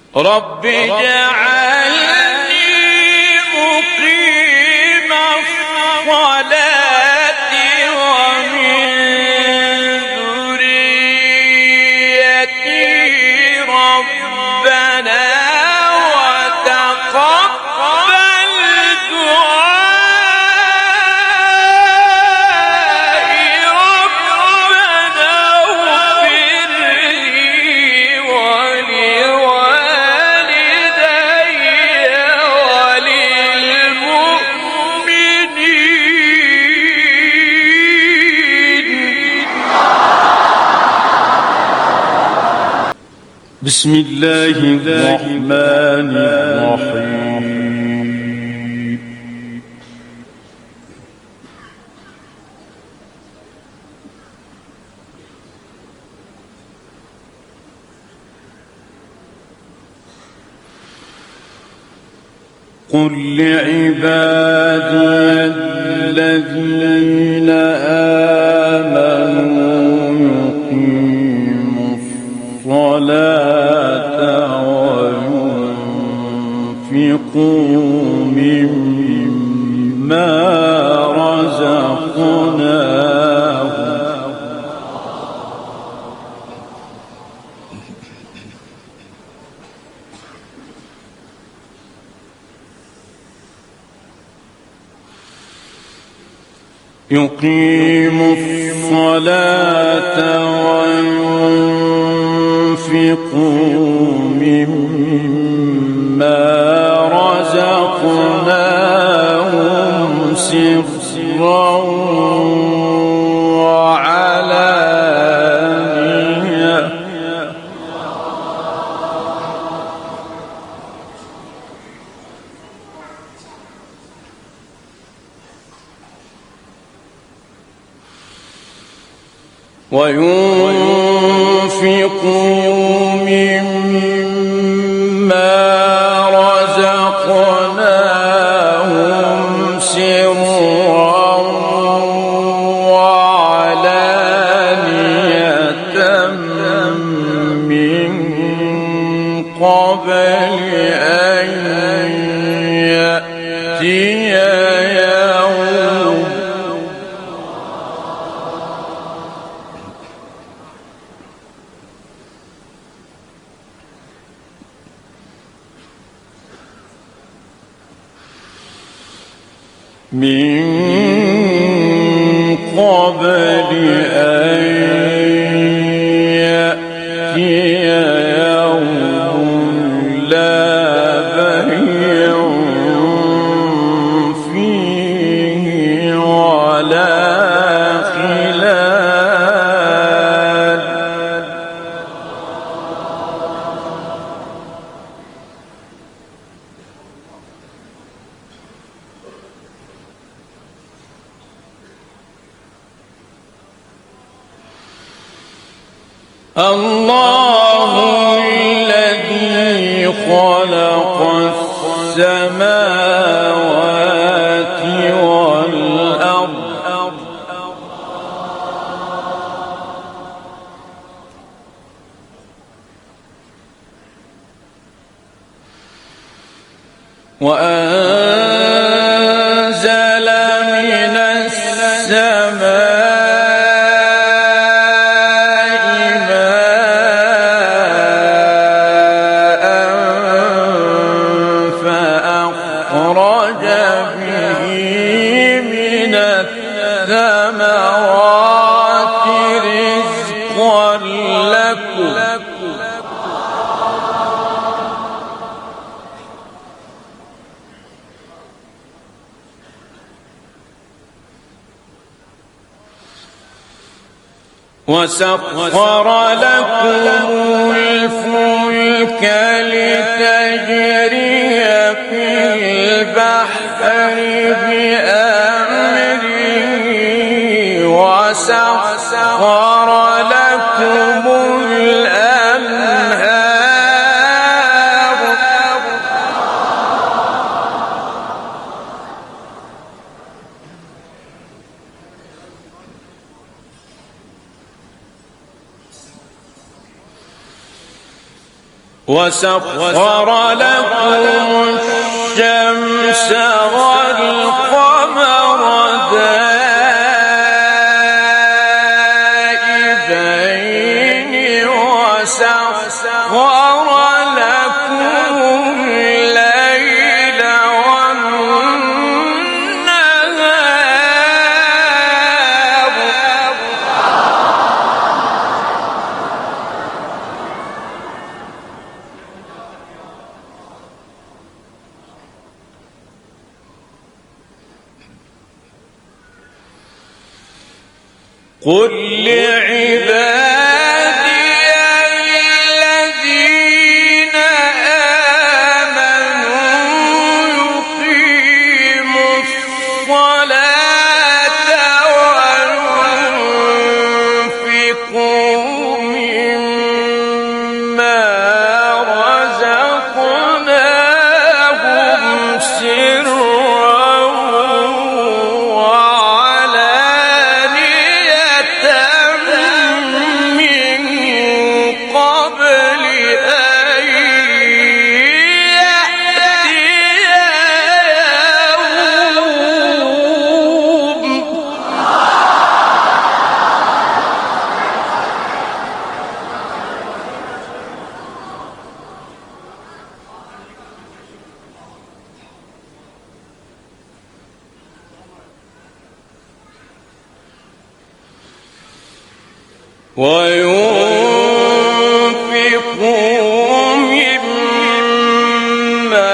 رب اجعلني مقيم الصلاة ومن ذريتي ربنا وتقبل دعائي ربنا اغفر لي بسم الله الرحمن الرحيم. قل لعبادي الذين آمنوا يقيموا الصلاة وينفقوا مما رزقناهم سرا وعلانية وينفقوا مما رزقناهم سرا وعلانية من قبل أن يأتي يوم لا بيع فيه ولا خلال الله الذي خلق السماوات والأرض وأنزل من السماء وسخر لكم الفلك لتجري في البحر بأمره وسخر لكم الأنهار وسخر لكم الشمس والقمر دائبين وسخر لكم الليل والنهار قل لعبادي الذين آمنوا يقيموا الصلاة وينفقوا مما رزقناهم سرا وعلانية من قبل أن يأتي وينفقوا مما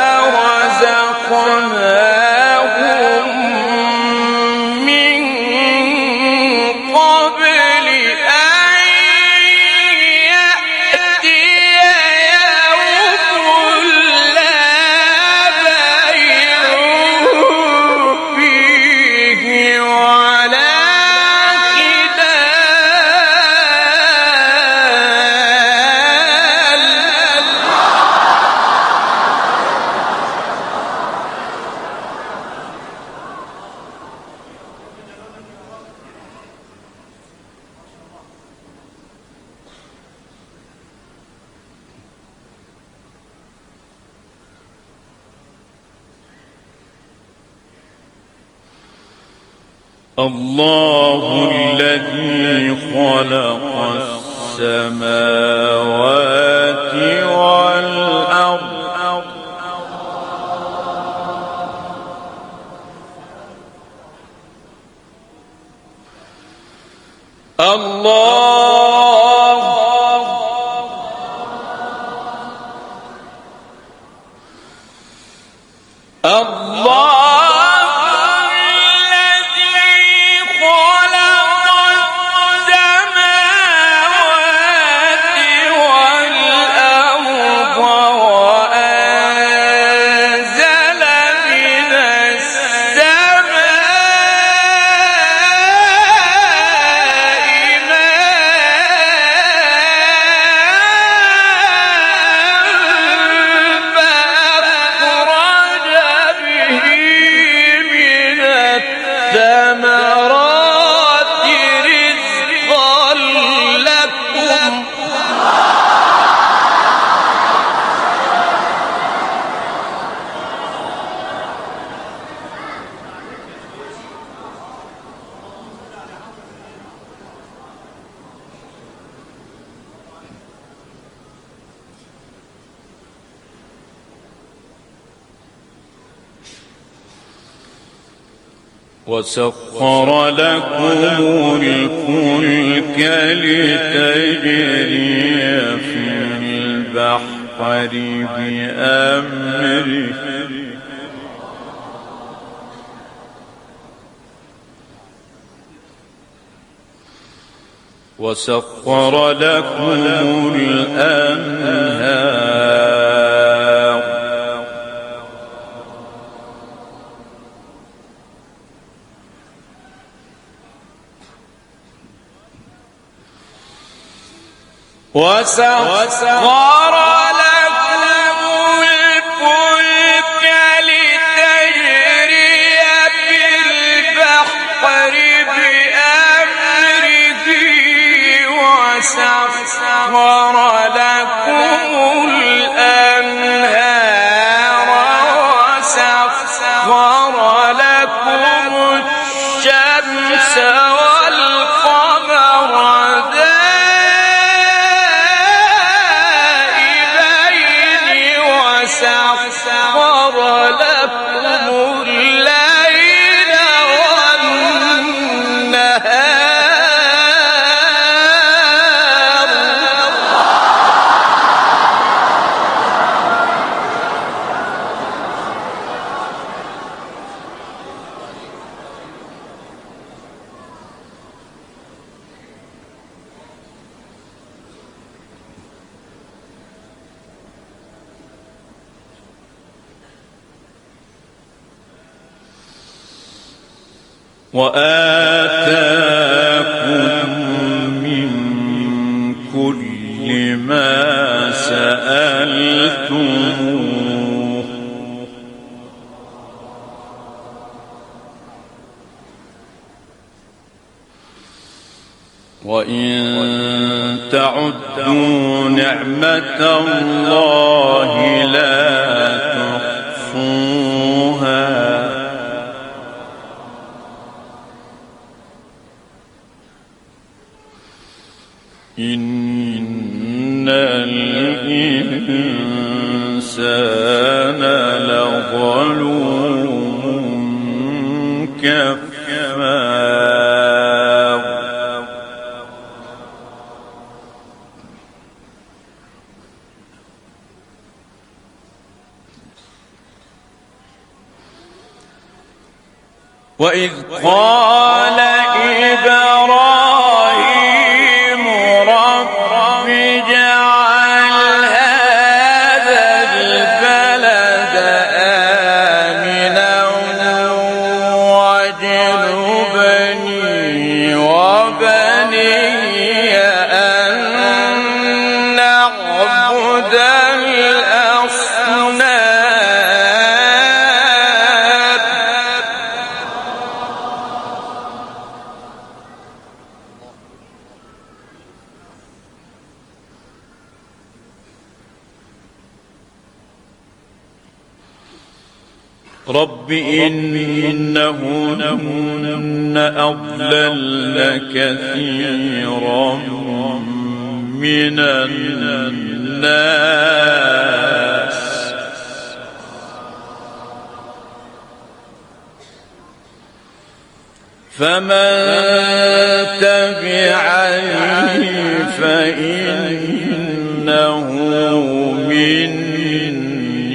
رزقناهم من قبل أن يأتي يوم لا بيع فيه ولا الله الذي خلق السماوات والأرض وسخر لكم الفلك لتجري في البحر بأمره وسخر لكم الأنهار وسخر لكم الفلك لتجري في البحر بأمره وسخر لكم وآتاكم من كل ما سألتموه وإن تعدوا نعمة الله لا تحصوها إن الإنسان لظلوم كفار وإذ قال إبراهيم رب اجعل هذا البلد آمنا واجنبني وبني أن نعبد الأصنام رب إنهن أضللن كثيرا من الناس فمن تبعني فإنه مني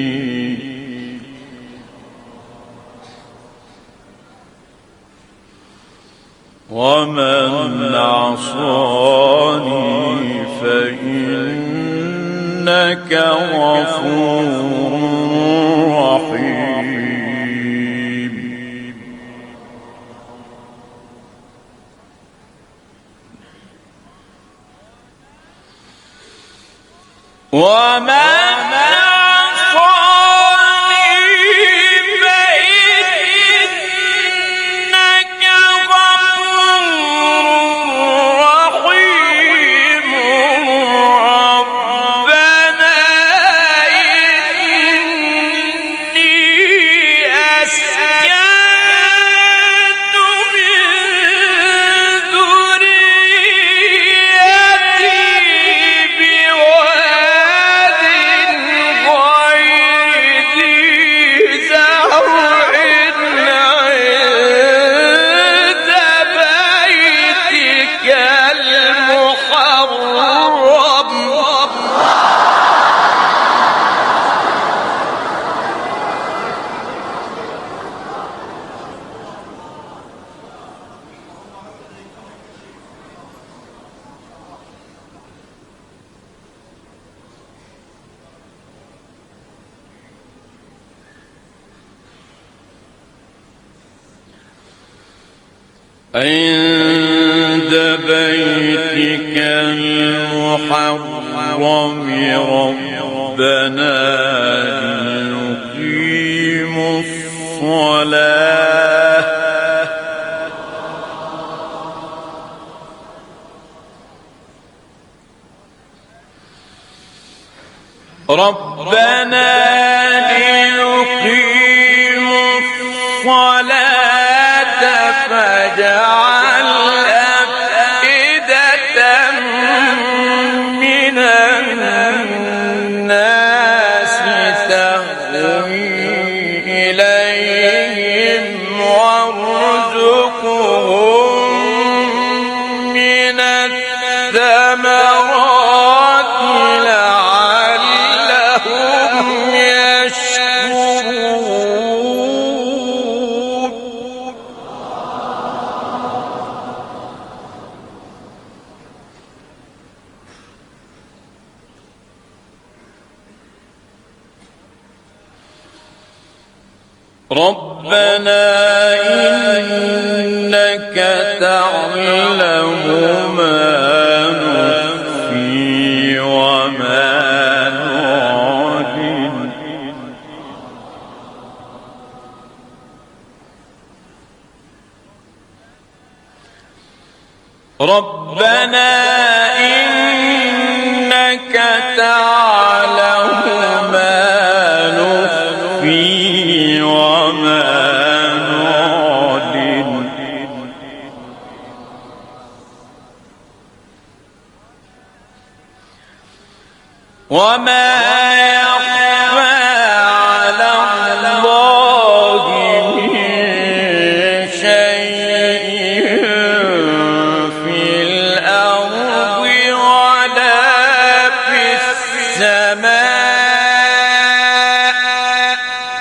ومن عصاني فإنك غفور رحيم ومن عند بيتك المحرم ربنا ليقيموا الصلاة فاجعل أفئدة من الناس تهوي إليهم وارزقهم من الثمرات لعلهم يشكرون ربنا تعلم ما نخفي وما نعلن ربنا إنك تعلم ما نخفي وما نعلن وما يخفى على الله من شيء في الأرض ولا في السماء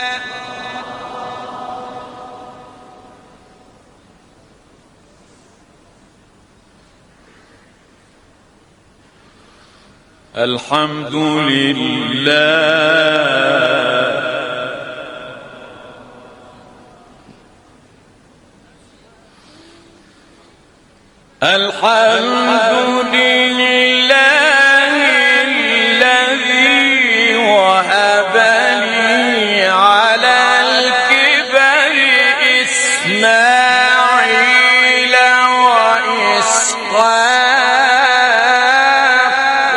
الحمد لله الحمد لله الذي وهب لي على الكبر إسماعيل وإسحاق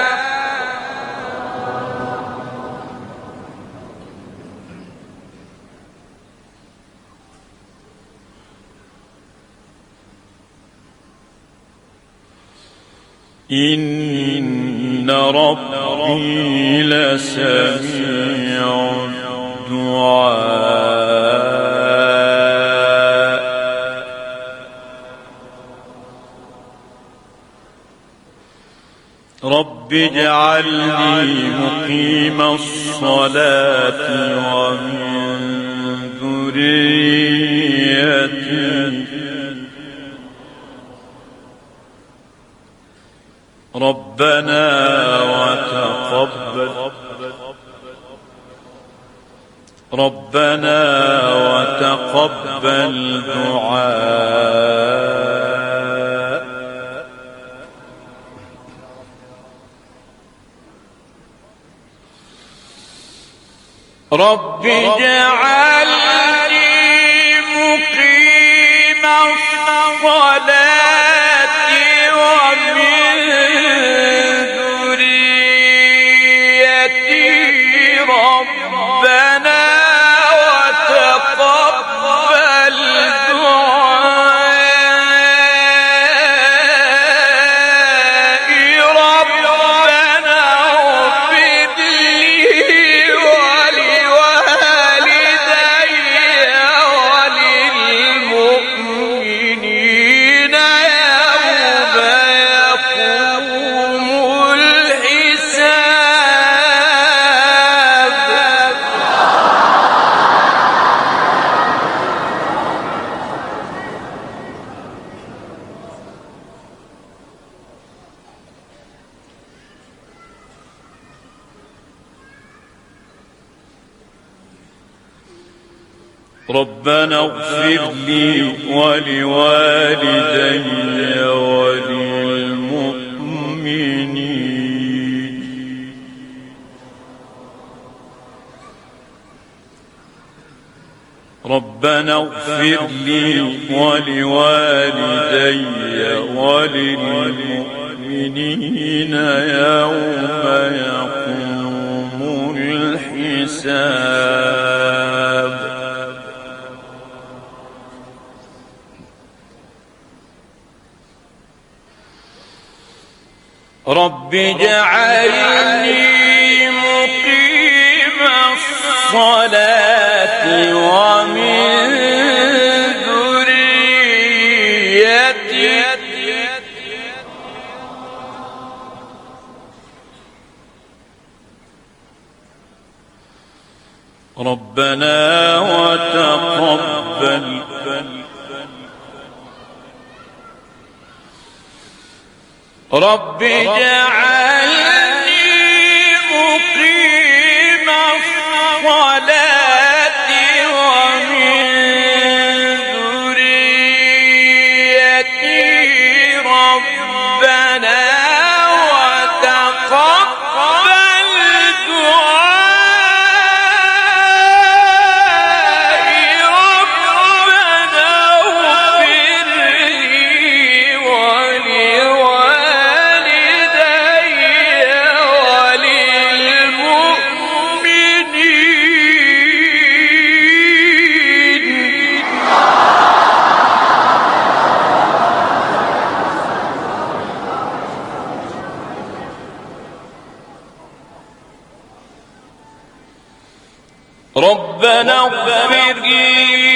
إن ربي لسميع الدعاء رب اجعلني مقيم الصلاة ومن ذريتي ربنا وتقبل دعاء رب اجعلني مقيم الصلاة ومن ذريتي ربنا وتقبل دعائي ربنا اغفر لي ولوالدي وللمؤمنين يوم يقوم الحساب ربنا اغفر لي ولوالدي وللمؤمنين ربنا اغفر لي ولوالدي وللمؤمنين يوم يقوم الحساب رب اجعلني مقيم الصلاة ومن ذريتي ربنا وتقبل رب اجعلني مقيم الصلاة ومن ذريتي ربنا اغفر لي